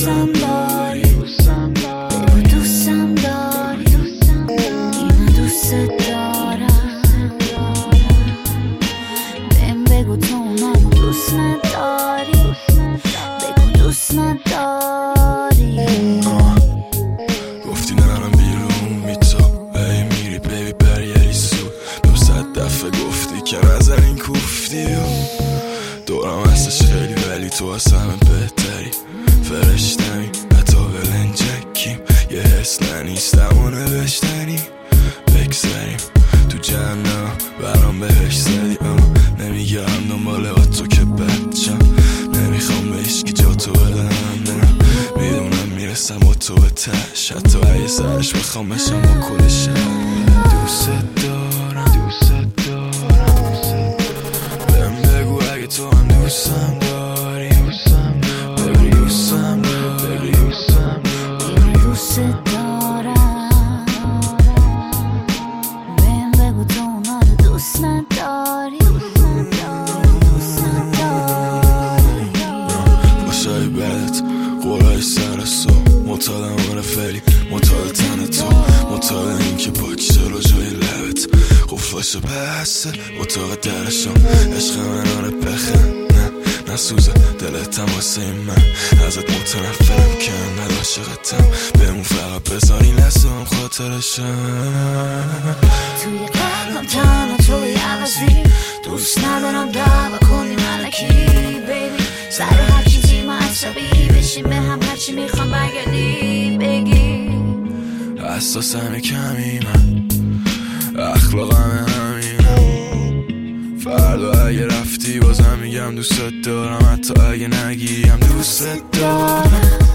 دوستم داری، بگو دوستم داری، من دوست دارم. بهم بگو تو منو دوست نداری، بگو دوست نداری. گفتی نرم بیرون میتو ای میری بیبی برگری سو. 200 دفعه گفتی که نظر این کوفتی دورم هستش خیلی ولی تو از همه بهتری. فرشتمی حتی ولنجکیم، یه حس ننیستم و نوشتنی. بگذاریم تو جهنم برام بهش زدی. نمیگرم دنبال تو که بچم، نمیخوام به هیچکی جا تو بدم. میدونم میرسم با تو به تش، حتی اگه سرش بخوام بشم با کلش. دوست دارم دوست دارم، بهم بگو اگه تو هم دوستم داری. بگو دوستم داری، دوست دارم. بهم بگو تو اونا رو دوست نداری، دوست نداری. باشای بدت قولای سر سو، معتادم آره فعلی، معتاد تن تو، معتاد این که پاک چرا جای لبت قفلاش بسته اتاق درشم. عشق من آره بخن نسوزه دلتم واسه من، ازت متنفرم که انقدر عاشقتم. بهمون فقط بذاری لحظه‌ام خاطرشم. توی قلبم تنها توی عوضی، دوست ندارم دعوا کنی ملکی بیبی. سر هر چیزی ما عصبی بشیم به هم، هرچی میخوام برگردی بگی. حساسم کمی من، اخلاقم همینم. فردا اگه رفتی بازم میگم دوست دارم، حتی اگه نگیم دوست دارم.